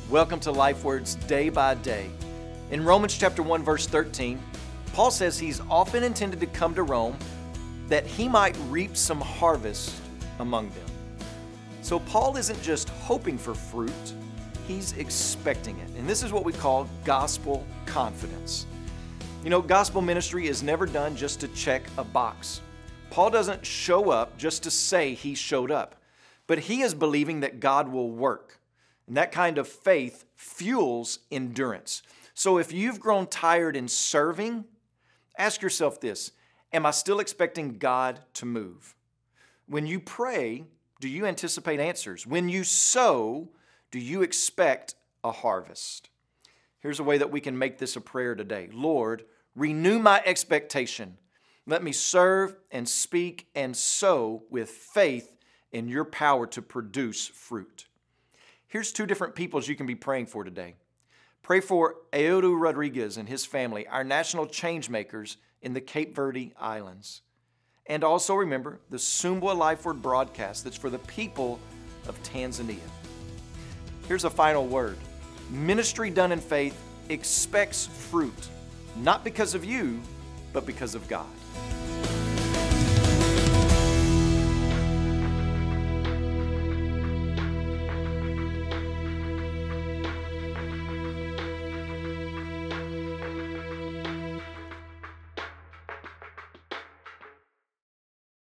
Welcome to Life Words Day by Day. In Romans chapter 1, verse 13, Paul says he's often intended to come to Rome that he might reap some harvest among them. So Paul isn't just hoping for fruit, he's expecting it. And this is what we call gospel confidence. You know, gospel ministry is never done just to check a box. Paul doesn't show up just to say he showed up, but he is believing that God will work. And that kind of faith fuels endurance. So if you've grown tired in serving, ask yourself this: am I still expecting God to move? When you pray, do you anticipate answers? When you sow, do you expect a harvest? Here's a way that we can make this a prayer today. Lord, renew my expectation. Let me serve and speak and sow with faith in your power to produce fruit. Here's two different peoples you can be praying for today. Pray for Eudo Rodriguez and his family, our national change makers in the Cape Verde Islands. And also remember the Sumbwa Life Word broadcast that's for the people of Tanzania. Here's a final word. Ministry done in faith expects fruit, not because of you, but because of God.